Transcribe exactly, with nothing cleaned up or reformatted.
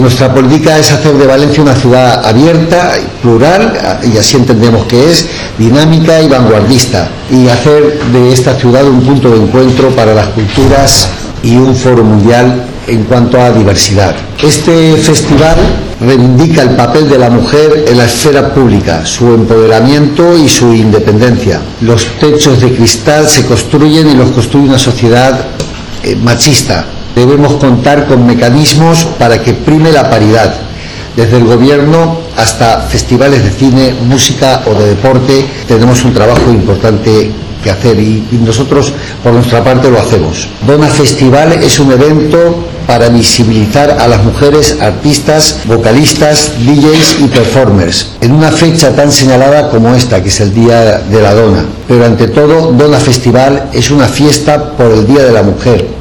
Nuestra política es hacer de Valencia una ciudad abierta, plural, y así entendemos que es, dinámica y vanguardista, y hacer de esta ciudad un punto de encuentro para las culturas y un foro mundial en cuanto a diversidad. Este festival reivindica el papel de la mujer en la esfera pública, su empoderamiento y su independencia. Los techos de cristal se construyen y los construye una sociedad eh, machista. Debemos contar con mecanismos para que prime la paridad, desde el gobierno hasta festivales de cine, música o de deporte. Tenemos un trabajo importante que hacer y, y nosotros por nuestra parte lo hacemos. Dona Festival es un evento para visibilizar a las mujeres artistas, vocalistas, D Js y performers en una fecha tan señalada como esta, que es el Día de la Dona. Pero ante todo, Dona Festival es una fiesta por el Día de la Mujer.